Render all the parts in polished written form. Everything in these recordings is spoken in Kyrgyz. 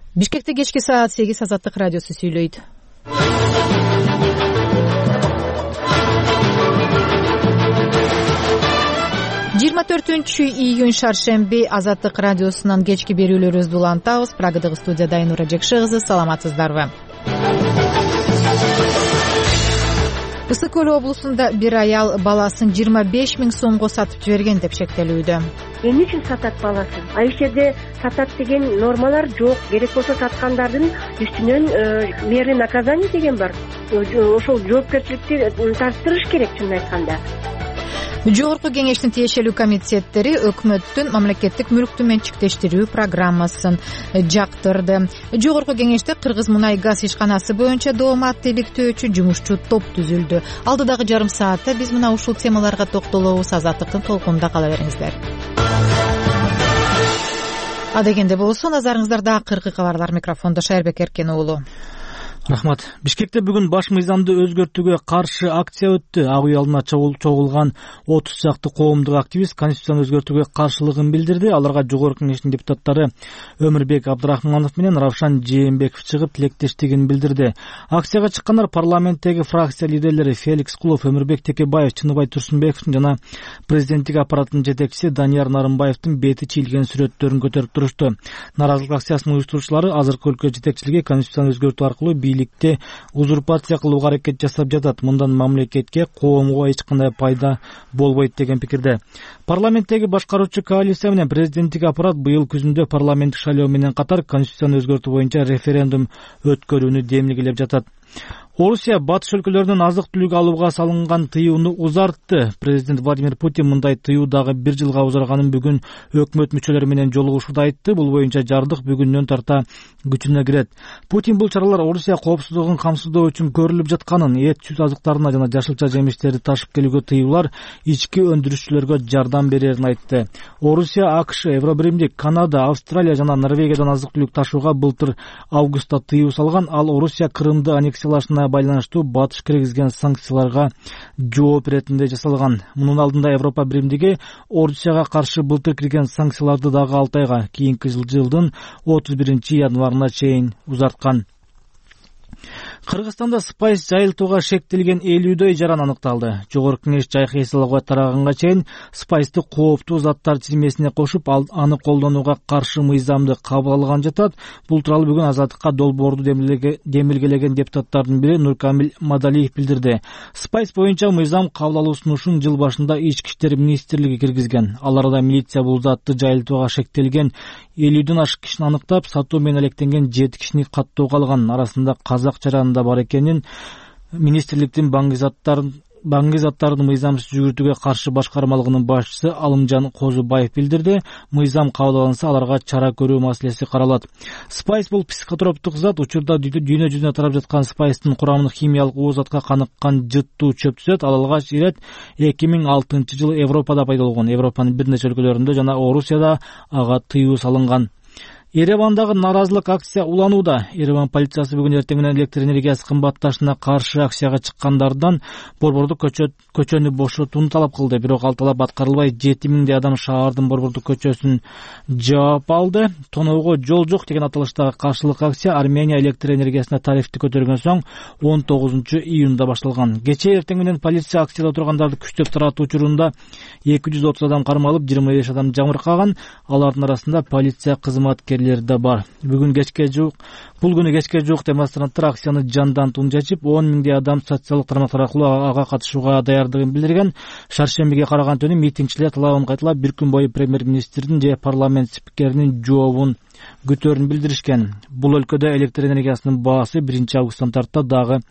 Бишкекте кечки саат 8 Азаттык радиосу сүйлөйт. жыйырма 4-июнь шаршемби Азаттык радиосунан кечки берүүлөрүбүздү улантабыз. Прагадагы студияда Айнура Жекши кызы. Саламатсыздарбы? Ысык Көл облусунда бир аял баласын 25 000 сомго сатып жиберген деп шектелүүдө. Эмне үчүн сатат баласын? Ай жерде сатат деген нормалар жок. Керек болсо саткандардын үстүнөн мерный наказание деген бар. Ошол жоопкерчиликти тартыштырыш керек, чынын айтканда. Жогорку кеңештин тиешелүү комитеттери өкмөттүн мамлекеттик мүлктү менчиктештирүү программасын жактырды. Жогорку кеңеште Кыргыз мунай газ ишканасы боюнча доомат иликтөөчү жумушчу топ түзүлдү. Алдыдагы жарым саатта биз мына ушул темаларга токтолобуз. Азаттыктын толкунунда кала бериңиздер. Адегенде болсо назарыңыздарда акыркы кабарлар. Микрофондо Шайырбек Эркен уулу. Рахмат. Бишкекте бүгүн баш мыйзамды өзгөртүүгө каршы акция өттү. Ак үй алдына чогулган 30 чакты коомдук активист конституцияны өзгөртүүгө каршылыгын билдирди. Аларга жогорку кеңештин депутаттары Өмүрбек Абдрахманов менен Равшан Жээнбеков чыгып тилектештигин билдирди. Акцияга чыккандар парламенттеги фракция лидерлери Феликс Кулов, Өмүрбек Текебаев, Чыныбай Турсунбековдун жана президенттик аппараттын жетекчиси Данияр Нарымбаевдин бети чийилген сүрөттөрүн көтөрүп турушту. Наразылык акциясынын уюштуруучулары азыркы өлкө жетекчилиги конституцияны өзгөртүү аркылуу бийликте узурпация кылууга аракет жасап жатат. Мындан мамлекетке, коомго эч кандай пайда болбойт деген пикирде. Парламенттеги башкаруучу коалиция менен президенттик аппарат быйыл күзүндө парламенттик шайлоо менен катар конституцияны өзгөртүү боюнча референдум өткөрүүнү демилгелеп жатат. Орусия батыш өлкөлөрүнөн азык-түлүк алууга салынган тыюуну узартты. Президент Владимир Путин мындай тыюу дагы 1 жылга узарганын бүгүн өкмөт мүчөлөрү менен жолугушууда айтты. Бул боюнча жардык бүгүндөн тарта күчүнө кирет. Путин бул чаралар Орусия коопсуздугун камсыздоо үчүн көрүлүп жатканын, эт, сүт азыктарына жана жашылча жемиштерди ташып келүүгө тыюулар ички өндүрүшчүлөргө жардам берерин айтты. Орусия, АКШ, Евробиримдик, Канада, Австралия жана Норвегиядан азык-түлүк ташууга былтыр августта тыюу салган. Ал Орусия Крымды аннексиялашына байланыштуу батыш киргизген санкцияларга жооп иретинде жасалган. Мунун алдында Европа биримдиги Орусияга каршы былтыр кирген санкцияларды дагы 6 айга, кийинки жылдын 31-январына чейин узарткан. Кыргызстанда спайс жайылтууга шектелген 50дөй жаран аныкталды. Жогорку кеңеш жайкы эс алууга тараганга чейин спайсты кооптуу заттар тизмесине кошуп, аны колдонууга каршы мыйзамды кабыл алган жатат. Бул тууралуу бүгүн Азаттыкка долбоорду демилгелеген депутаттардын бири Нуркамил Мадалиев билдирди. Спайс боюнча мыйзам кабыл алуу сунушун жыл башында Ички иштер министрлиги киргизген. Ал арада милиция бул затты жайылтууга шектелген 50дөн ашык кишини аныктап, сатуу менен алектенген 7 кишини каттоого алган. Арасында казак жаранында бар экенин министрликтин баңги заттардын мыйзамсыз жүгүртүүгө каршы башкармалыгынын башчысы Алымжан Козубаев билдирди. Мыйзам кабыл алынса, аларга чара көрүү маселеси каралат. Спайс бул психотроптук зат. Учурда дүйнө жүзүнө тарап жаткан спайстын курамын химиялык оозатка каныккан жыттуу чөп түзөт. Ал алгач ирет 2006-жылы Европада пайда болгон. Европанын бир нече өлкөлөрүндө жана Орусияда ага тыюу салынган. Еревандагы наразылык акция уланууда. Ереван полициясы бүгүн эртең менен электр энергиясы кымбатташына каршы акцияга чыккандардан борбордук көчөнү бошотууну талап кылды. Бирок ал талап аткарылбай, 7000 адам шаардын борбордук көчөсүн жаап алды. Тоноого жол жок деген аталыштагы каршылык акция Армения электр энергиясына тарифти көтөргөн соң 19-июнда башталган. Кечээ эртең менен полиция акцияда тургандарды күчтөп таратуу учурунда 230 адам кармалып, 25 адам жабыркаган. Алардын арасында полиция кызматкерлери да бар. Бул күнү кечке жуук демонстранттар акцияны жандан тунжачып, 10 000 адам социалдык тармактар аркылуу ага катышууга даярдыгын билдирген. Шаршембиге караган түнү митингчилер талабын кайталап, бир күн бою премьер-министрдин же парламент спикеринин жообун күтөөрүн билдиришкен. Бул өлкөдө электр энергиясынын баасы 1-августтан тарта дагы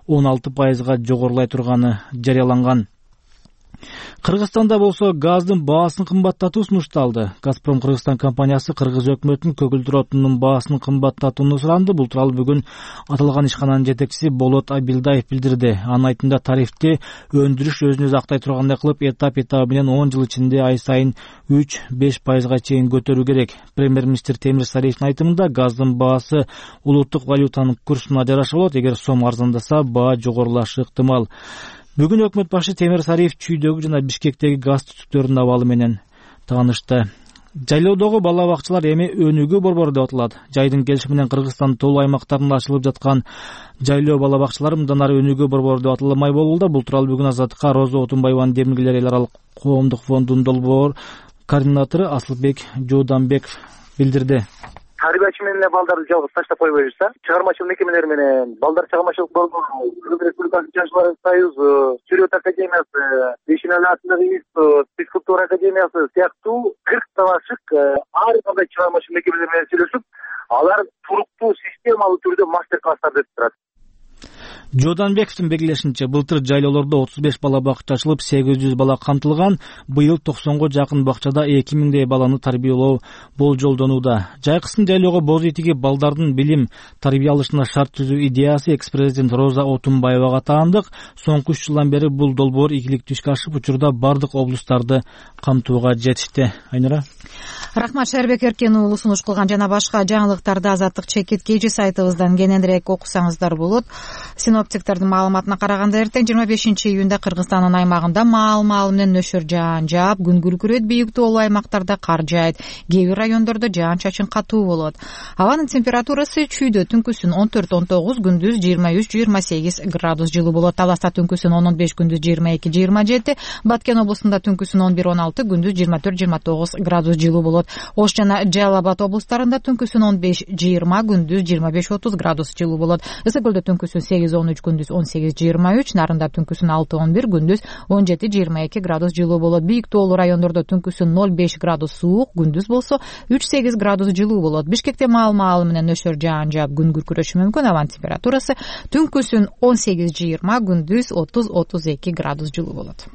16% жогорулай турганы жарыяланган. Кыргызстанда болсо газдын баасын кымбаттатуу сунушталды. Газпром Кыргызстан компаниясы кыргыз өкмөтүнүн көгүлдүр отунунун баасын кымбаттатууну суранды. Бул тууралуу бүгүн аталган ишкананын жетекчиси Болот Абилдаев билдирди. Анын айтымында тарифти өндүрүш өзүн өзү актай тургандай кылып, этап менен 10 жыл ичинде ай сайын 3-5% чейин көтөрүү керек. Премьер-министр Темир Сариевдин айтымында газдын баасы улуттук валютанын курсуна жараша болот. Эгер сом арзандаса, баа жогорулашы ыктымал. Бүгүн өкмөт башы Темир Сариев Чүйдөгү жана Бишкектеги газ түтүктөрүнүн абалы менен таанышты. Жайлоодогу бала бакчалар эми өнүгүү борбору деп аталат. Жайдын келиши менен Кыргызстандын толук аймактарында ачылып жаткан жайлоо бала бакчалары мындан ары өнүгүү борбору деп аталмай болууда. Бул тууралуу бүгүн Азаттыкка Роза Отунбаеванын Демиргилер эл аралык коомдук фондунун долбоор координатору Асылбек Жууданбеков билдирди. Тарбиячы менен балдарды жалгыз таштап койбойбузда. Чыгармачылык мекемелери менен балдар чыгармачылык борбору, Кыргыз Республикасынын Жашылар союзу, Сүрөт академиясы, Бешинали атындагы институт, физкультура академиясы сыяктуу 40 ашык ар кандай чыгармачылык мекемелери менен сүйлөшүп, алар туруктуу системалуу түрдө мастер класстарды өтүп турат. Жууданбековдун белгилешинче, былтыр жайлоолордо 35 бала бакча ачылып, 800 бала камтылган. Быйыл 90го жакын бакчада 2000дей баланы тарбиялоо болжолдонууда. Жайкысын жайлоого боз этиги балдардын билим тарбия алышына шарт түзүү идеясы экс-президент Роза Отунбаевага таандык. Соңку 3 жылдан бери бул долбоор ийгиликтүү ишке ашып, учурда бардык облустарды камтууга жетишти. Айнура. Рахмат, Шербек Эркен уулу сунуш кылган жана башка жаңылыктарды Азаттык чекит кечи сайтыбыздан кененирээк окусаңыздар болот. Синоптиктердин маалыматына караганда эртең 25-июнда Кыргызстандын аймагында маал-маал менен нөшөр жаан жаап, күн күркүрөйт, бийик тоолуу аймактарда кар жаайт, кээ бир райондордо жаан-чачын катуу болот. Абанын температурасы чүйдө түнкүсүн 14-19, күндүз 23-28 градус жылуу болот. Таласта түнкүсүн 10-15, күндүз 22-27, Баткен облусунда түнкүсүн 11-16, күндүз 24-29 градус жылуу болот. Ош жана Жалал Абад облустарында түнкүсүн 15-20, күндүз 25-30 градус жылуу болот. Ысык көлдө түнкүсүн 8-13, күндүз 18-23, Нарында түнкүсүн 6-11, күндүз 17-22 градус жылуу болот. Бийик тоолуу райондордо түнкүсүн 0-5 градус суук, күндүз болсо 3-8 градус жылуу болот. Бишкекте маал-маал менен нөшөр жаан жаап, күн күркүрөшү мүмкүн. Абанын температурасы түнкүсүн 18-20, күндүз 30-32 градус жылуу болот.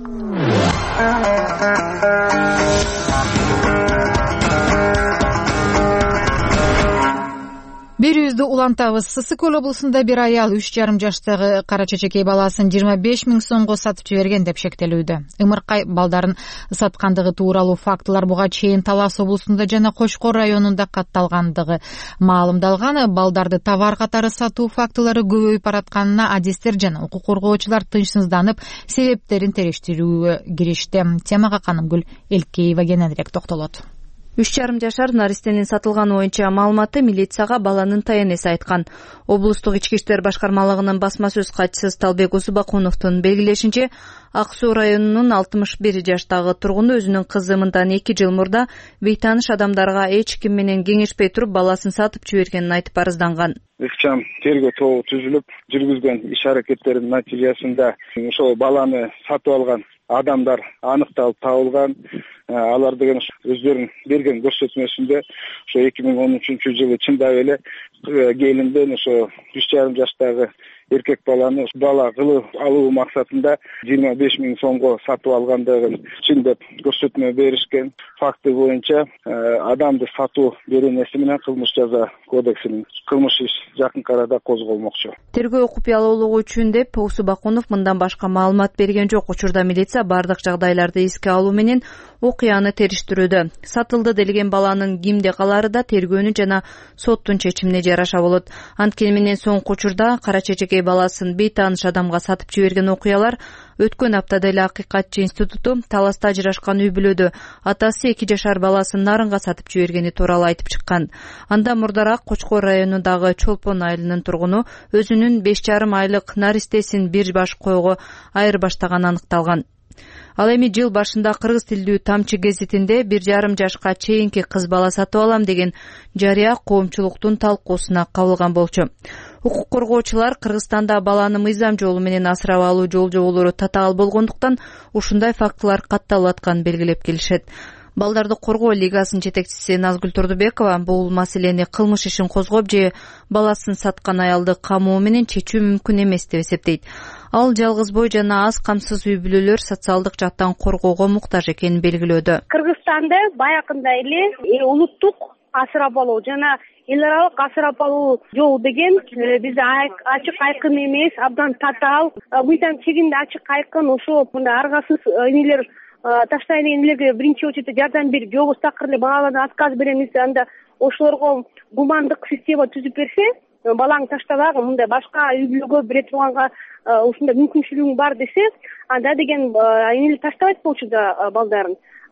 Берүүздү улантабыз. Ысык көл облусунда бир аял 3,5 жаштагы кара чечекей баласын 25 000 сомго сатып жиберген деп шектелүүдө. Ымыркай балдарын саткандыгы тууралуу фактылар буга чейин Талас облусунда жана Кочкор районунда катталгандыгы маалымдалган. Балдарды товар катары сатуу фактылары көбөйүп баратканына адистер жана укук коргоочулар тынчсызданып, себептерин териштирүүгө киришти. Темага Канымгүл Элкеева кененирээк токтолот. 3,5 жашар наристенин сатылганы боюнча маалыматты милицияга баланын таянеси айткан. Облустук ички иштер башкармалыгынын басма сөз катчысы Талбек Усубакуновдун белгилешинче, Ак Суу районунун 61 жаштагы тургуну өзүнүн кызы мындан 2 жыл мурда бейтааныш адамдарга эч ким менен кеңешпей туруп баласын сатып жибергенин айтып арызданган. Ыкчам тергөө тобу түзүлүп, жүргүзгөн иш аракеттердин натыйжасында ошол баланы сатып алган адамдар аныкталып табылган. Алар деген өздөрүнүн берген көрсөтмөсүндө ошо 2013 жылы чындап эле келинден ошо 3,5 жаштагы эркек баланы бала кылып алуу максатында 25 000 сомго сатып алгандыгын чын деп көрсөтмө беришкен. Факты боюнча адамды сатуу беренеси менен кылмыш жаза кодексинин кылмыш иш жакынкы арада козголмокчу. Тергөө купуялуулугу үчүн деп Усубакунов мындан башка маалымат берген жок. Учурда милиция бардык жагдайларды эске алуу менен окуяны териштирүүдө. Сатылды делген баланын кимде калары да тергөөнүн жана соттун чечимине жараша болот. Анткени менен соңку учурда кара чечекей баласын бейтааныш адамга сатып жиберген окуялар өткөн аптада эле Акыйкатчы институту Таласта ажырашкан үй бүлөдө атасы 2 жашар баласын Нарынга сатып жибергени тууралуу айтып чыккан. Анда мурдараак Кочкор районундагы Чолпон айылынын тургуну өзүнүн 5,5 айлык наристесин бир баш койго айырбаштаганы аныкталган. Ал эми жыл башында кыргыз тилдүү Тамчы гезитинде 1,5 жашка чейинки кыз бала сатып алам деген жарыя коомчулуктун талкуусуна кабылган болчу. Укук коргоочулар Кыргызстанда баланы мыйзам жолу менен асырап алуу жол-жоболору татаал болгондуктан ушундай фактылар катталып атканын белгилеп келишет. Балдарды коргоо лигасынын жетекчиси Назгүл Турдубекова бул маселени кылмыш ишин козгоп же баласын саткан аялды камоо менен чечүү мүмкүн эмес деп эсептейт. Ал жалгыз бой жана аз камсыз үй бүлөлөр социалдык жактан коргоого муктаж экенин белгилөөдө. Кыргызстанда баягындай эле улуттук асырап алуу жана эл аралык асырап алуу жол деген бизде ачык айкын эмес, абдан татаал. Мыйдан чегинде ачык айкын ошо мындай аргасыз эмелер таштайын дегендерге биринчи очередде жардам берип, жобу такыр эле балалардан отказ беремиз, анда ошолорго гумандык система түзүп берсе, балаңды таштабагы, мындай башка үй бүлөгө бере турганга ушундай мүмкүнчүлүгүң бар десе, анда деген эмелер таштабайт болчу да балдарын.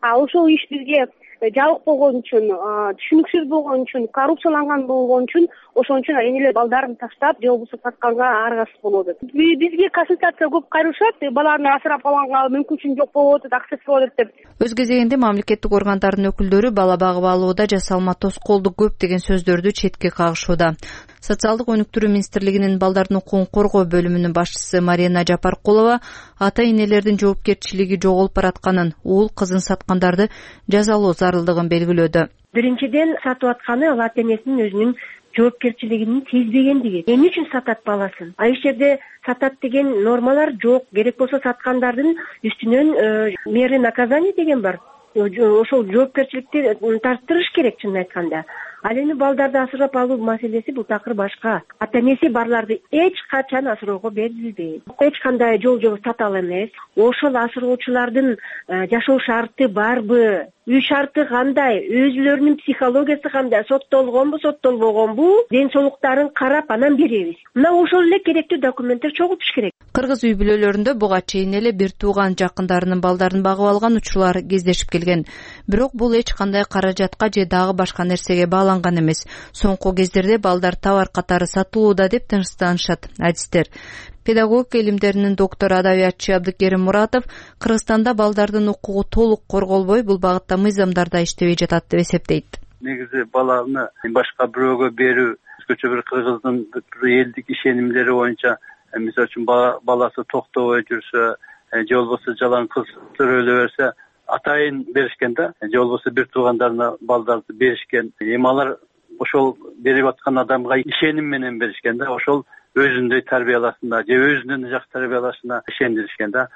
ошол иш бизге жабык болгон үчүн, түшүнүксүз болгон үчүн, коррупцияланган болгон үчүн ошон үчүн эне эле балдарын таштап же болбосо сатканга аргасыз болуп атат. Бизге консультация көп кайрылышат, баланы асырап алганга мүмкүнчүлүк жок болуп атат, акчасы болуп атат деп. Өз кезегинде мамлекеттик органдардын өкүлдөрү бала багып алууда жасалма тоскоолдук көп деген сөздөрдү четке кагышууда. Социалдык өнүктүрүү министрлигинин балдардын укугун коргоо бөлүмүнүн башчысы Марина Жапаркулова ата-энелердин жоопкерчилиги жоголуп баратканын, уул кызын саткандарды жазалоо зарылдыгын белгилөөдө. Биринчиден, сатып атканы ал ата-энесинин өзүнүн жоопкерчилигин сезбегендиги. Эмне үчүн сатат баласын? Ал жерде сатат деген нормалар жок. Керек болсо саткандардын үстүнөн меры наказание деген бар. Ошол жоопкерчиликти тарттырыш керек, чынын айтканда. Ал эми балдарды асырап алуу маселеси бул такыр башка. Ата-энеси барларды эч качан асыроого берилбейт. Эч кандай жол татал эмес. Ошол асыроочулардын жашоо шарты барбы? Үй шарты кандай? Өзүлөрүнүн психологиясы кандай? Соттолгонбу, соттолбогонбу? Ден соолуктарын карап анан беребиз. Мына ошол эле керектүү документтер чогултуш керек. Кыргыз үй бүлөлөрүндө буга чейин эле бир тууган жакындарынын балдарын багып алган учурлар кездешип келген. Бирок бул эч кандай каражатка же дагы башка нерсеге бааланган эмес. Соңку кездерде балдар товар катары сатылууда деп тынчтанышат адистер. Педагогика илимдеринин доктору адабиятчы Абдыкерим Муратов Кыргызстанда балдардын укугу толук корголбой, бул багытта мыйзамдар да иштебей жатат деп эсептейт. Негизи баланы башка бирөөгө берүү, өзгөчө бир кыргыздын элдик ишенимдери боюнча, мисалы үчүн баласы токтобой жүрсө, же болбосо жалаң кыз төрөлө берсе, атайын беришкен да, же болбосо бир туугандарына балдарды беришкен. Эми алар ошол берип аткан адамга ишеним менен беришкен да, ошол өзүндөй тарбиялашына же өзүнөн жакшы тарбиялашына ишендиришкен да.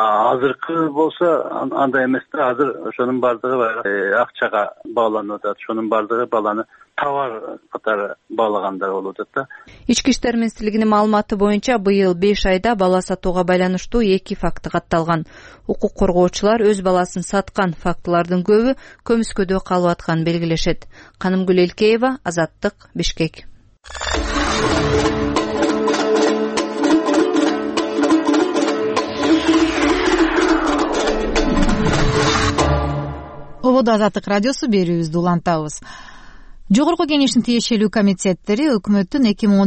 Азыркы болсо андай эмес да, азыр ошонун баардыгы акчага бааланып атат, ошонун баардыгы баланы товар катары баалагандар болуп атат да. Ички иштер министрлигинин маалыматы боюнча быйыл 5 айда бала сатууга байланыштуу 2 факты катталган. Укук коргоочулар өз баласын саткан фактылардын көбү көмүскөдө калып атканын белгилешет. Канымгүл Элкеева, Азаттык, Бишкек. Ободо Азаттык радиосу берүүбүздү улантабыз. Жогорку кеңештин тиешелүү комитеттери өкмөттүн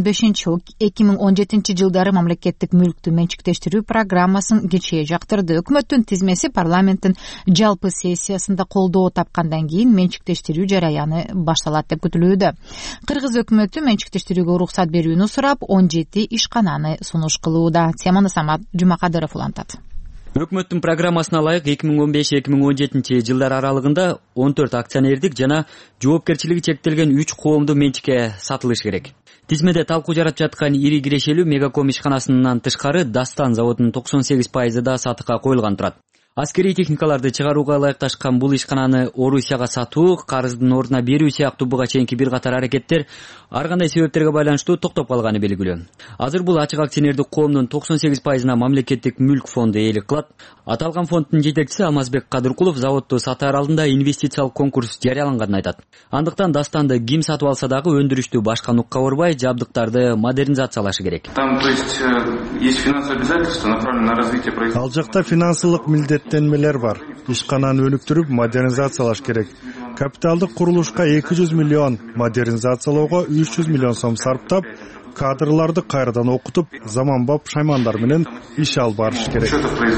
2015-2017 жылдары мамлекеттик мүлктү менчиктештирүү программасын кечээ жактырды. Өкмөттүн тизмеси парламенттин жалпы сессиясында колдоо тапкандан кийин менчиктештирүү жараяны башталат деп күтүлүүдө. Кыргыз өкмөтү менчиктештирүүгө уруксат берүүнү сурап 17 ишкананы сунуш кылууда. Теманы Самат Жумакадыров улантат. Өкмөттүн программасына ылайык 2015-2017 жылдар аралыгында 14 акционердик жана жоопкерчилиги чектелген 3 коомдуу менчикке сатылыш керек. Тизмеде талкуу жаратып жаткан ири кирешелүү Мегаком ишканасынан тышкары Дастан заводунун 98% да сатыкка коюлган турат. Аскерий техникаларды чыгарууга ылайыкташкан бул ишкананы Орусияга сатуу, карыздын ордуна берүү сыяктуу буга чейинки бир катар аракеттер ар кандай себептерге байланыштуу токтоп калганы белгилүү. Азыр бул ачык акционердик коомдун 98%-на мамлекеттик мүлк фонду ээлик кылат. Аталган фонддун жетекчиси Алмазбек Кадыркулов заводду сатаар алдында инвестициялык конкурс жарыяланганын айтат. Андыктан Dastanды ким сатып алса дагы өндүрүштү башка нукка урбай, жабдыктарды модернизациялашы керек. Там, то есть финансовые обязательства направлены на развитие производства. Ал жакта финансылык милдеттенмелер бар. Ишкананы өнүктүрүп модернизациялаш керек. Капиталдык курулушка 200 миллион, модернизациялоого 300 миллион сом сарптап, кадрларды кайрадан окутуп, заманбап шаймандар менен иш алып барыш керек.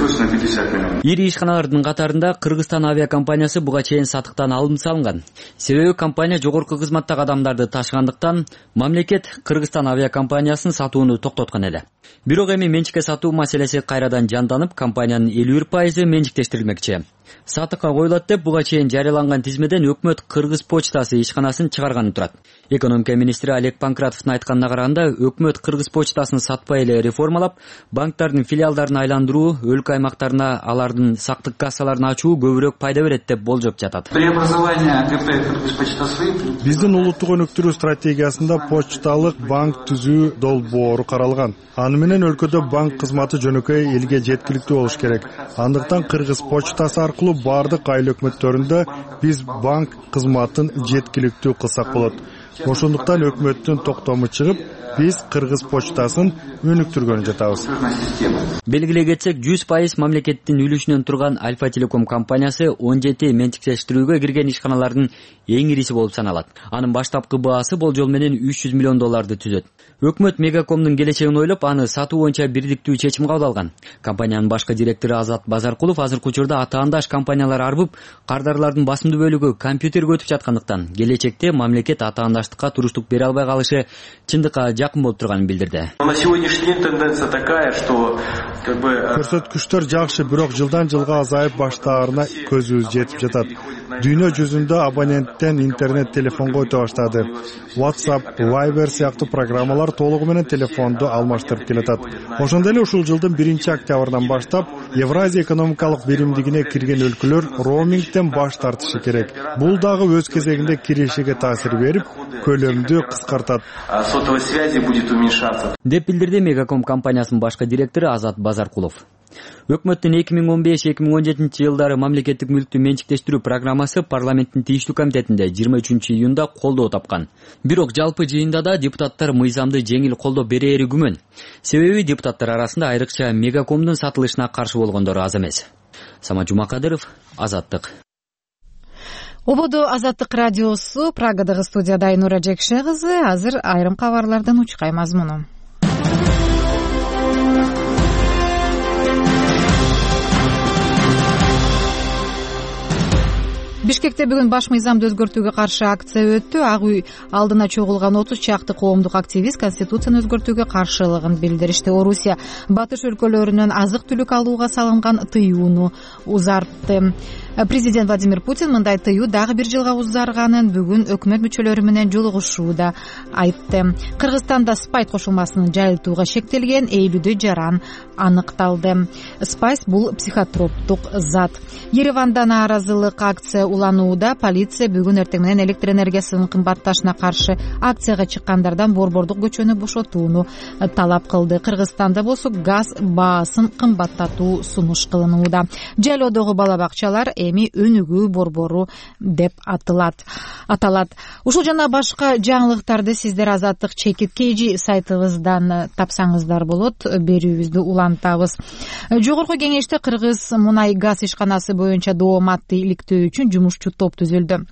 Ири ишканалардын катарында Кыргызстан авиакомпаниясы буга чейин сатыктан алым салынган. Себеби компания жогорку кызматтагы адамдарды ташыгандыктан мамлекет Кыргызстан авиакомпаниясын сатууну токтоткон эле. Бирок эми менчикке сатуу маселеси кайрадан жанданып, компаниянын 51% менчиктештирилмекчи. Сатыкка коюлат деп буга чейин жарыяланган тизмеден өкмөт Кыргыз почтасы ишканасын чыгарганы турат. Экономика министри Олег Панкратовдун айтканына караганда, өкмөт Кыргыз почтасын сатпай эле реформалап, банктардын филиалдарын айландыруу, өлкө аймактарына алардын сактык кассаларын ачуу көбүрөөк пайда берет деп болжоп жатат. Биздин улуттук өнүктүрүү стратегиясында почталык банк түзүү долбоору каралган. Аны менен өлкөдө банк кызматы жөнөкөй элге жеткиликтүү болуш керек. Андыктан Кыргыз почтасы аркылуу бардык айыл өкмөттөрүндө биз банк кызматын жеткиликтүү кылсак болот. ошондуктан өкмөттүн токтому чыгып, биз Кыргыз почтасын өнүктүргөн жатабыз. Белгилей кетсек, 100% мамлекеттин үлүшүнөн турган Альфа Телеком компаниясы 17 менчиктештирүүгө кирген ишканалардын эң ириси болуп саналат. Анын баштапкы баасы болжол менен $300 миллион түзөт. Өкмөт Мегакомдун келечегин ойлоп, аны сатуу боюнча бирдиктүү чечим кабыл алган. Компаниянын башкы директору Азат Базаркулов азыркы учурда атаандаш компаниялар арбып, кардарлардын басымдуу бөлүгү компьютерге өтүп жаткандыктан, келечекте мамлекет атаандаштыкка туруштук бере албай калышы чындыкка жакын болуп турганын билдирди. На сегодняшний день тенденция такая, что көрсөткүчтөр жакшы, бирок жылдан жылга азайып баштаарына көзүбүз жетип жатат. Дүйнө жүзүндө абоненттен интернет телефонго өтө баштады. WhatsApp, Viber сыяктуу программалар толугу менен телефонду алмаштырып келатат. Ошондой эле ушул жылдын 1-октябрдан баштап Евразия экономикалык биримдигине кирген өлкөлөр роумингден баш тартышы керек. Бул дагы өз кезегинде кирешиге таасир берип, көлөмдү кыскартат. Сотовой связи будет уменьшаться. Деп билдирди Мегаком компаниясынын башкы директору Азат Базаркулов. Өкмөттүн 2015-2017 жылдары мамлекеттик мүлктү менчиктештирүү программасы парламенттин тийиштүү комитетинде 23-июнда колдоо тапкан. Бирок жалпы жыйында да депутаттар мыйзамды жеңил колдоп берери күмөн. Себеби депутаттар арасында айрыкча Мегакомдун сатылышына каршы болгондор аз эмес. Самат Жумакадыров, Азаттык. Ободо Азаттык радиосу, Прагадагы студияда Айнура Жекше кызы. Азыр айрым кабарлардан учкай мазмуну. Бишкекте бүгүн баш мыйзамды өзгөртүүгө каршы акция өттү. Ак үй алдына чогулган 30 чакты коомдук активист конституцияны өзгөртүүгө каршылыгын билдиришти. Орусия батыш өлкөлөрүнөн азык-түлүк алууга салынган тыюуну узартты. Президент Владимир Путин мындай тыюу дагы бир жылга узарганын бүгүн өкмөт мүчөлөрү менен жолугушууда айтты. Кыргызстанда спайс кошулмасынын жайылтууга шектелген 50 жаран аныкталды. Спайс бул психотроптук зат. Ереванда нааразылык акция уланууда. Полиция бүгүн эртең менен электр энергиясынын кымбатташына каршы акцияга чыккандардан Борбордук көчөнү бошотууну талап кылды. Кыргызстанда болсо газ баасын кымбаттатуу сунуш кылынууда. Жайлоодогу бала бакчалар эми өнүгүү борбору деп аталат. Ушул жана башка жаңылыктарды сиздер Азаттык чекит KG сайтыбыздан тапсаңыздар болот. Берүүбүздү улантабыз. Жогорку кеңеште Кыргыз мунай газ ишканасы боюнча дооматты иликтөө үчүн жумушчу топ түзүлдү.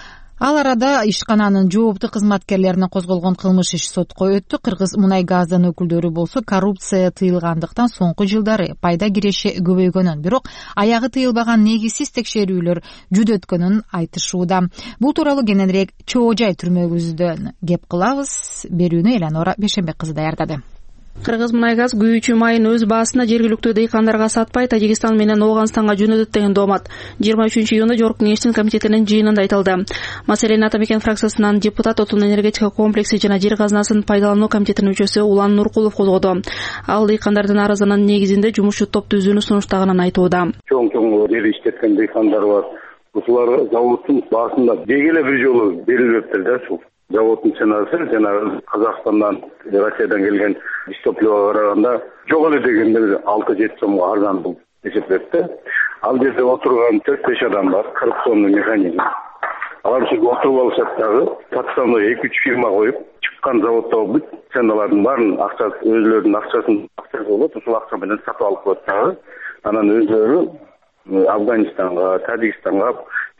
Ал арада ишкананын жооптуу кызматкерлерине козголгон кылмыш иши сотко өттү. Кыргыз мунай газдын өкүлдөрү болсо коррупция тыйылгандыктан соңку жылдары пайда киреши көбөйгөнүн, бирок аягы тыйылбаган негизсиз текшерүүлөр жүдөткөнүн айтышууда. Бул тууралуу кененирээк Чоо Жай түрмөгүздөн кеп кылабыз. Берүүнү Эланора Бешенбек кызы даярдады. Кыргыз мунай газ күйүүчү майын өз баасына жергиликтүү дыйкандарга сатпай Тажикстан менен Ооганстанга жөнөтөт деген доомат 23-июнда Жогорку кеңештин комитетинин жыйынында айтылды. Маселени Атамекен фракциясынан депутат отун энергетика комплекси жана жер казынасын пайдалануу комитетинин мүчөсү Улан Нуркулов козгоду. Ал дыйкандардын арызынын негизинде жумушчу топ түзүүнү сунуштаганын айтууда. Чоң жер иштеткен дыйкандар бар. Ушулар заводдун баасында дегеле бир жолу берилбептир да ушул. Заводдун ценасы жана Казакстандан, Россиядан келген топлоого караганда жок эле дегенде 6-7 сомго арзан бул эсептепти. Ал жерде отурган 4-5 адам бар, 40 сомдуу механизм. Алар ушул отуруп алышат дагы, подставной 2-3 фирма коюп, чыккан заводдо бүт ценалардын баарын акчасы өзлөрүнүн акчасын болот, ушул акча менен сатып алып коет дагы. Анан өзлөрү Афганистанга, Тажикстанга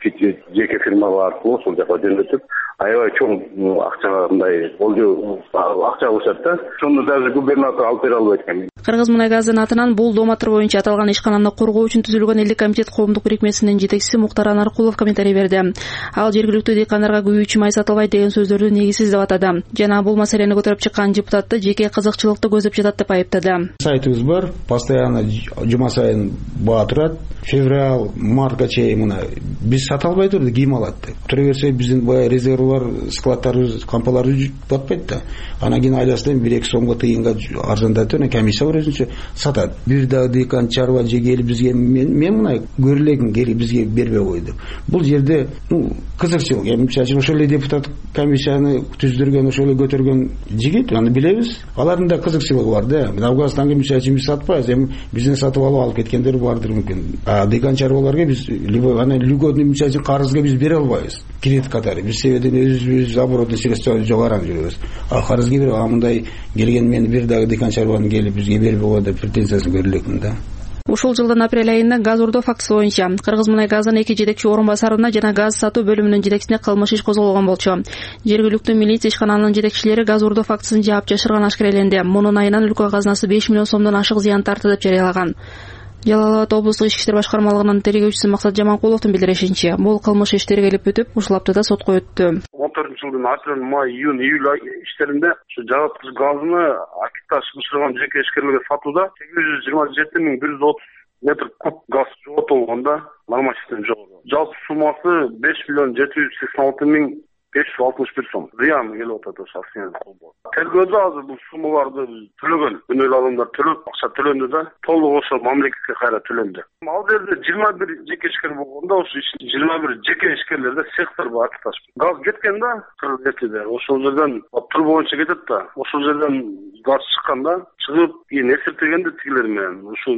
жеке фирмалар аркылуу ошол жака жөнөтүп, аябай чоң акчагандай болжол акча алышат да. Ошону даже губернатор алып бере албайт экен. Кыргыз мунай газдын атынан бул дооматтар боюнча аталган ишкананы коргоо үчүн түзүлгөн элдик комитет коомдук бирикмесинин жетекчиси Муктар Анаркулов комментарий берди. Ал жергиликтүү дыйкандарга күйүүчү май сатылбайт деген сөздөрдү негизсиз деп атады. Жана бул маселени көтөрүп чыккан депутатты жеке кызыкчылыкты көздөп жатат деп айыптады. Сайтыбыз бар, постоянно жума сайын баа турат. Февраль, мартка чейин мына биз сата албай турдук, ким алат деп. Тура берсе биздин баягы резервлар, складтарыбыз, кампаларыбыз батпайт да. Анан кийин айласынан 1-2 сомго тыйынга арзандатып, комиссия бар өзүнчө сатат. Бир да дыйкан чарба жегели бизге мен мына көрүлөгүн кери бизге бербей кой деп. Бул жерде кызыкчылык. Эми мисалы ошол эле депутат комиссияны түздүргөн, ошол эле көтөргөн жигит, аны билебиз. Алардын да кызыкчылыгы бар да. Афганистанга мисалы биз сатпайбыз, эми бизден сатып алып кеткендер бардыр мүмкүн. Дыйкан чарбаларга биз либо аны льготный мисалы карызга биз бере албайбыз. Кредит катары биз себеби өзүбүз оборотный средства жогарыраак жүрөбүз. Карызга бир мындай келген мени бир дагы декан чарбаны келип бизге берип койгон деп претензиясын көрө элекмин да. Ушул жылдын апрель айында газ урдоо фактысы боюнча Кыргызмунайгаздын 2 жетекчи орун басарына жана газ сатуу бөлүмүнүн жетекчисине кылмыш иш козголгон болчу. Жергиликтүү милиция ишкананын жетекчилери газ урдоо фактысын жаап жашырган ашкереленди. Мунун айынан өлкө казынасы 5 миллион сомдон ашык зыян тартты деп жарыялаган. Жалал Абад облустук ички иштер башкармалыгынын тергөөчүсү Максат Жаманкуловдун билдиришинче, бул кылмыш иш тергелип бүтүп, ушул аптада сотко өттү. 14-жылдын апрель, май, июнь, июль иштеринде ушу жабыткыч газыны Акитташ бышырган жеке ишкерлерге сатууда 827.130 метр куб газ жоготулган да, нормативден жогору. Жалпы суммасы 5.786.561 сом. Зыян келип атат ошо акцияны колдоо. Тергөөдө азыр бул суммаларды төлөгөн, күнөөлүү адамдар төлөп, акча төлөндү да, толук ошо мамлекетке кайра төлөндү. Ал жерде 21 жеке ишкер болгондо, ошо 21 жеке ишкерлерде сектор бар аташ. Газ кеткен да, кыргызда ошол жерден тур боюнча кетет да, ошол жерден газ чыкканда, чыгып, кийин эсептегенде тигилер менен ушул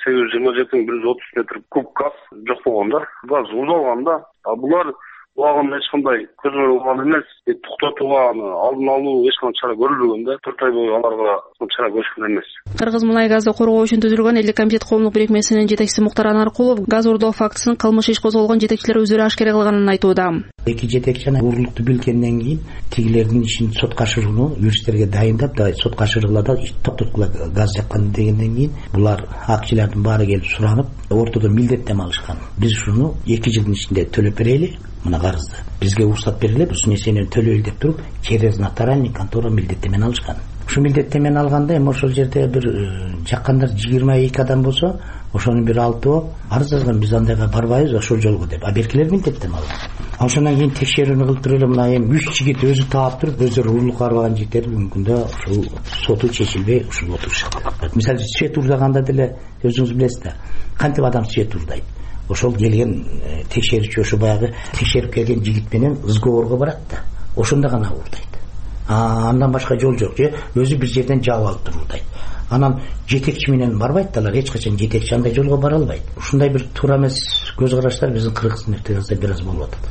827.130 метр куб газ жок болгон да, газ узалган да. А булар булагын эч кандай көзөмөл алган эмес, токтотууга алдын алуу эч кандай чара көрүлбөгөн да, 4 ай бою аларга чара көрүшкөн эмес. Кыргызмунайгазды коргоо үчүн түзүлгөн элдик комитет коомдук бирикмесинин жетекчиси Муктар Анаркулов газ урдоо фактысын кылмыш иш козголгон жетекчилер өздөрү ашкере кылганын айтууда. Эки жетекчи уурулукту билгенден кийин тигилердин ишин сотко ашырууну юристтерге дайындап, сотко ашыргылада токтоткула газ жаккан дегенден кийин булар акчылардын баары келип суранып, ортодо милдеттенме алышкан. Биз ушуну 2 жылдын ичинде төлөп берели. Мына карызды бизге уруксат берилип, ушул нерсени төлөйлү деп туруп, через нотариальный контора милдеттенмени алышкан. Ушу милдеттенмени алганда эми ошол жерде бир жаккандар 22 адам болсо, ошонун бир 6 болуп арыз жазган, биз андайга барбайбыз ошол жолго деп. А беркилер милдеттенме алган. Ошондон кийин текшерүүнү кылып туруп эле мына эми 3 жигит өзү таап туруп, өздөрү урлукка барбаган жигиттер бүгүнкү күндө ушул соту чечилбей ушул отурушат. Мисалы свет урдаганда деле өзүңүз билесиз да, кантип адам свет урдайт. Ошол келген текшерүүчү ошо баягы текшерип келген жигит менен ызговорго барат да. Ошондо гана урдайт. Андан башка жол жок. Же өзү бир жерден жаап алып туруп урдайт. Анан жетекчи менен барбайт да, алар эч качан жетекчи андай жолго бара албайт. Ушундай бир туура эмес көз караштар биздин Кыргыз мектебибизде бир аз болуп атат.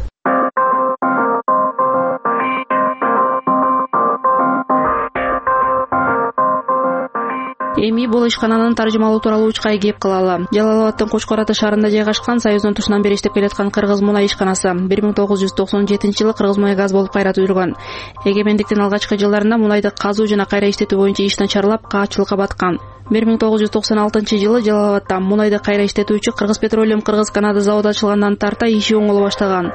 Эми бул ишкананын таржымалоо тууралуу учкай кеп кылалы. Жалал Абадтын Кочкор Ата шаарында жайгашкан Союздун тушунан бери иштеп келаткан Кыргызмунай ишканасы 1997-жылы Кыргызмунайгаз болуп кайра түзүлгөн. Эгемендиктин алгачкы жылдарында мунайды казуу жана кайра иштетүү боюнча иш начарлап, каатчылыкка баткан. 1996-жылы Жалал Абадта мунайды кайра иштетүүчү Кыргыз Петролиум Кыргыз Канада заводу ачылгандан тарта иши оңоло баштаган.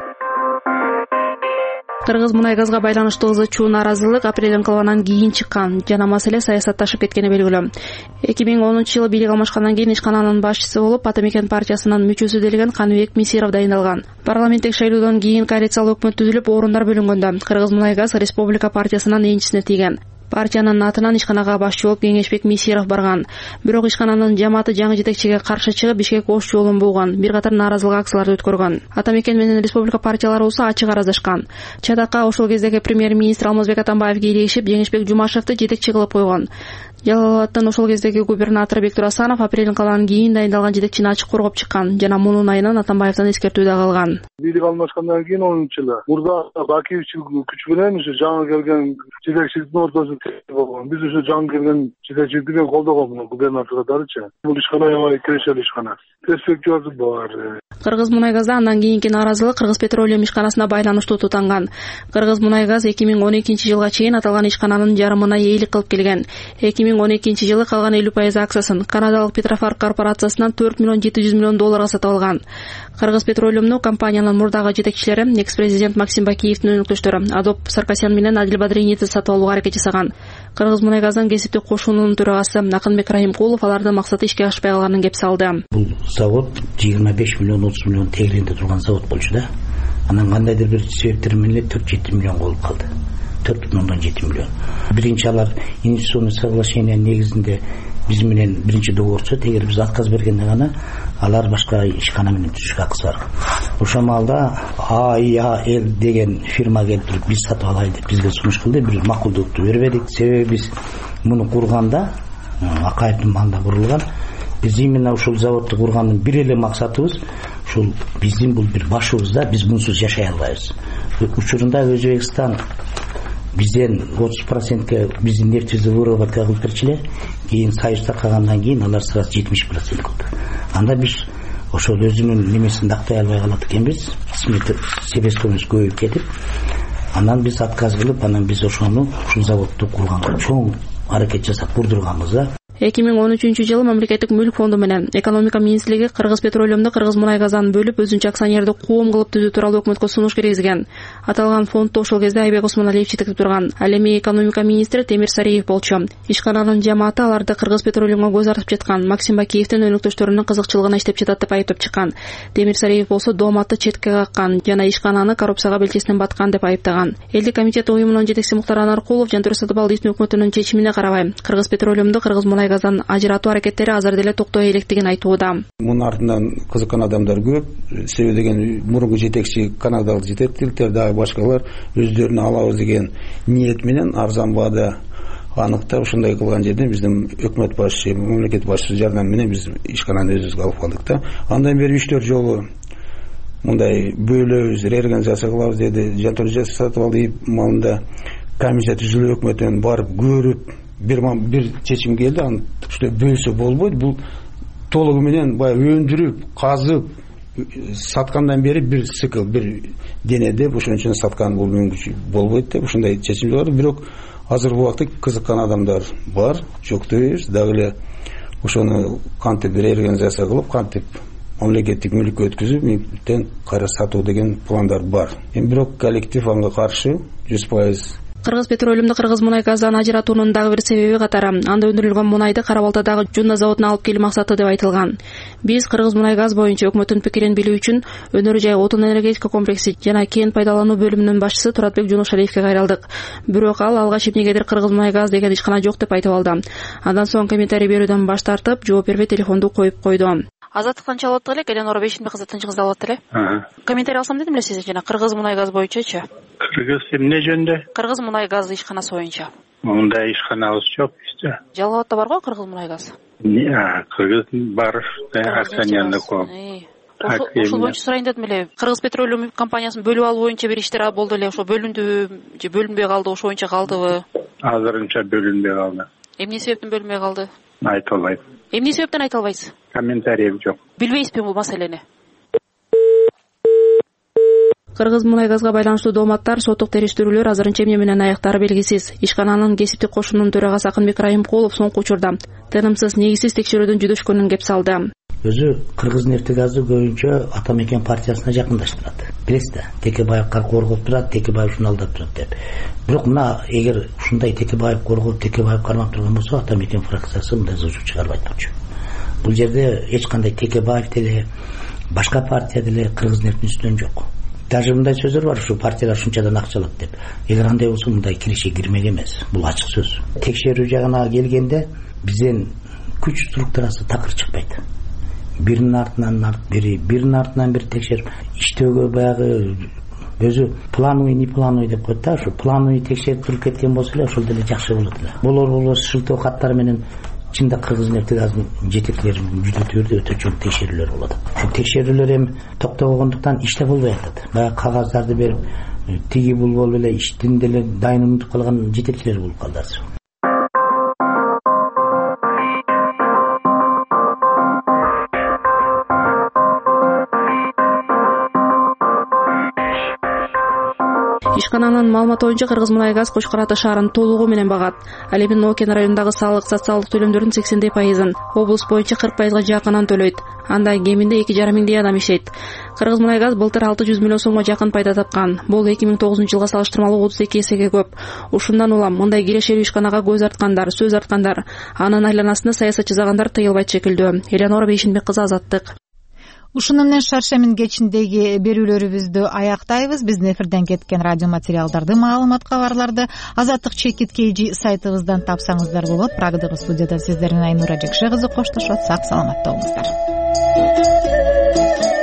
Кыргызмунайгазга байланыштуу ызы-чуу нааразылык апрелдин кылыбынан кийин чыккан жана маселе саясатташып кеткени белгилүү. 2010-жылы бийлик алмашкандан кийин ишкананын башчысы болуп Атамекен партиясынын мүчөсү делген Каныбек Мисиров дайындалган. Парламенттик шайлоодон кийин коалициялык өкмөт түзүлүп, орундар бөлүнгөндө Кыргызмунайгаз Республика партиясынын энчисине тийген. Партиянын атынан ишканага башчы болуп Кеңешбек Мисиров барган. Бирок ишкананын жамааты жаңы жетекчиге каршы чыгып, Бишкек Ош жолун болгон, бир катар нааразылык акцияларды өткөргөн. Атамекен менен Республика партиялары болсо ачык араздашкан. Чатакка ошол кездеги премьер-министр Алмазбек Атамбаев кийлигишип, Жеңишбек Жумашевди жетекчи кылып койгон. Жалал Абадтын ошол кездеги губернатору Бектур Асанов апрелдин калыбынан кийин дайындалган жетекчини ачык коргоп чыккан жана мунун айынан Атамбаевден эскертүү да алган. Бийлик алмашкандан кийин 10-жылы мурда Бакиевич күч менен ушу жаңы келген жетекчиликтин ортосун болгон. Биз ушу жаңы келген жетекчиликти колдогон губернатордорчу. Бул ишкана аябай кирешелүү ишкана. Перспективасы бар. Кыргызмунайгазда андан кийинки нааразылык Кыргыз Петролиум ишканасына байланыштуу тутанган. Кыргызмунайгаз 2012-жылга чейин аталган ишкананын жарымына ээлик кылып келген. 2012-жылы калган 50% акциясын канадалык Петрофар корпорациясынан $4 миллион 700 миллион долларга сатып алган. Кыргыз Петролиумну компаниянын мурдагы жетекчилери, экс-президент Максим Бакиевдин өнөктөштөрү Адоп Саркасян менен Адил Бадриевди сатып алууга аракет жасаган. Кыргызмунайгаздын кесиптик кошуунунун төрагасы Акынбек Рахимкулов алардын максаты ишке ашпай калганын кепсалды. Бул завод 25 миллион 30 миллион тегеренде турган завод болчу да. Анан кандайдыр бир себептер менен 4-7 миллион болуп калды. 4,7 миллион. Биринчи алар инвестиционный соглашение негизинде биз менен биринчи договорчу, тегер биз отказ бергенде гана алар башка ишкана менен түзүшкө акысы бар. Ошол маалда АИАЛ деген фирма келип туруп биз сатып алайлы деп бизге сунуш кылды. Бир макулдукту бербедик. Себеби биз муну курганда Акаевдин маалында курулган. Биз именно ушул заводду кургандын бир эле максатыбыз ушул биздин бул бир башыбызда, биз мунсуз жашай албайбыз. Учурунда Өзбекстан бизден 30%ке биздин нефтибизди выработка кылып берчүлөр. Кийин союзда калгандан кийин алар сразу 70% кылды. Анда биз ошол өзүнүн немесин актай албай калат экенбиз. Себестөөбүз көбөйүп кетип, анан биз отказ кылып, анан биз ушул заводду курганга чоң аракет жасап курдурганбыз да. 2013-жылы мамлекеттик мүлк фонду менен экономика министрлиги Кыргыз Петролиумду Кыргыз мунай газдан бөлүп өзүнчө акционерди коом кылып түзүү тууралуу өкмөткө сунуш киргизген. Аталган фондду ошол кезде Айбек Осмоналиев жетектеп турган. Ал эми экономика министри Темир Сариев болчу. Ишкананын жамааты аларды Кыргыз Петролиумга көз артып жаткан Максим Бакиевдин өнөктөштөрүнүн кызыкчылыгына иштеп жатат деп айыптап чыккан. Темир Сариев болсо дооматты четке каккан жана ишкананы коррупцияга белчесинен баткан деп айыптаган. Элдик комитет уюмунун жетекчиси Муктар Анаркулов Жантөре Сатыбалдиевдин өкмөтүнүн чечимине карабай Кыргыз Петролиумду Кыргыз мунай газдан ажыратуу аракеттери азыр деле токтой электигин айтууда. Мунун артынан кызыккан адамдар көп. Себеби деген мурунку жетекчи канадалык жетектүүлүктөр дагы башкалар өздөрүнө алабыз деген ниет менен арзан баада аныктап ушундай кылган жерден биздин өкмөт башчы, мамлекет башчысы жардамы менен биз ишкананы өзүбүзгө алып калдык да. Андан бери 3-4 жолу мындай бөлөбүз, реорганизация кылабыз деди. Жантөре Сатыбалдиев маалында комиссия түзүлүп өкмөттөн барып көрүп бир чечим келди. Аны бөлсө болбойт. Бул толугу менен баягы өндүрүп, казып саткандан бери бир цикл, бир денеде ошон үчүн саткан бул мүмкүн болбойт деп ушундай чечим чыгарды. Бирок азыркы убакта кызыккан адамдар бар, жок дебейбиз. Дагы эле ошону кантип реорганизация кылып, кантип мамлекеттик мүлккө өткүзүп, мынтен кайра сатуу деген пландар бар. Бирок коллектив ага каршы 100%. Кыргыз Петролиумду Кыргыз мунай газдан ажыратуунун дагы бир себеби катары анда өндүрүлгөн мунайды Кара Балтадагы Жунда заводуна алып келүү максаты деп айтылган. Биз Кыргыз мунай газ боюнча өкмөттүн пикирин билүү үчүн Өнөр жай отун энергетика комплекси жана кен пайдалануу бөлүмүнүн башчысы Туратбек Жунушалиевке кайрылдык. Бирок ал алгач эмнегедир Кыргыз мунай газ деген ишкана жок деп айтып алды. Андан соң комментарий берүүдөн баш тартып, жооп бербей телефонду коюп койду. Азаттыктан чалып атты эле, Эленора Бейшинбек кызы тынчыңыздалып атты эле. Комментарий алсам дедим эле сизден жана Кыргыз мунай газ боюнчачы. Кыргыз эмне жөнүндө? Кыргыз мунай газ ишканасы боюнча. Мындай ишканабыз жок бизде. Жалал абадта барго Кыргыз мунай газ? Кыргыз бар, акционерный коом. Ошол боюнча сурайын дедим эле. Кыргыз Петролиум компаниясын бөлүп алуу боюнча бир иштер болду эле, ошо бөлүндүбү же бөлүнбөй калды, ошо боюнча калдыбы? Азырынча бөлүнбөй калды. Эмне себептен бөлүнбөй калды? Айта албайм. Эмне себептен айта албайсыз? Комментарием жок. Билбейсизби бул маселени? Кыргыз мунай газга байланыштуу дооматтар, соттук териштирүүлөр азырынча эмне менен аяктары белгисиз. Ишкананын кесиптик кошунунун төрагасы Акынбек Райымкулов соңку учурда тынымсыз негизсиз текшерүүдөн жүдөшкөнүн кеп салды. Өзү Кыргыз нефтегазы көбүнчө Атамекен партиясына жакындаштырат. Билесиз да, Текебаевка коргоп турат, Текебаев ушуну алдап турат деп. Бирок мына эгер ушундай Текебаев коргоп, Текебаев кармап турган болсо, Атамекен фракциясы мындай зыжу чыгарбайт болчу. Бул жерде эч кандай Текебаев деле, башка партия деле Кыргыз нефтинин үстүнөн жок. Даже мындай сөздөр бар, ушу партиялар ушунчадан акча алат деп. Эгер андай болсо мындай киреше кирмек эмес. Бул ачык сөз. Текшерүү жагына келгенде бизден күч структурасы такыр чыкпайт. Биринин артынан биринин артынан бир текшерип, иштөөгө баягы өзү плановый, не плановый деп коет да, ушу плановый текшерип туруп кеткен болсо эле ошол деле жакшы болот эле. Болор шылтоо каттар менен чында Кыргыз нефтегазынын жетекчилерин жүзөтүүрдө өтө чоң текшерүүлөр болот. Ушул текшерүүлөр эми токтобогондуктан иште болбой атат. Баягы кагаздарды берип, тиги бул болуп эле иштин деле дайын унутуп калган жетекчилер болуп калды азыр. Ишкананын маалыматы боюнча Кыргыз мунай газ Кочкор Ата шаарын толугу менен багат. Ал эми Нокен районундагы салык, социалдык төлөмдөрдүн 80%, облус боюнча 40%га жакынын төлөйт. Анда кеминде 2,5 миңдей адам иштейт. Кыргыз мунай газ былтыр 600 миллион сомго жакын пайда тапкан. Бул 2009-жылга салыштырмалуу 32 эсеге көп. Ушундан улам мындай кирешелүү ишканага көз арткандар, сөз арткандар, анын айланасында саясат жасагандар тыйылбайт шекилдүү. Эленора Бейшинбек кызы, Азаттык. Ушуну менен Шаршемин кечиндеги берүүлөрүбүздү аяктайбыз. Биздин эфирден кеткен радио материалдарды, маалымат, кабарларды Азаттык /KG сайтыбыздан тапсаңыздар болот. Прагдагы студияда сиздердин Айнура Жекше кызы коштошот. Сак саламатта болуңуздар.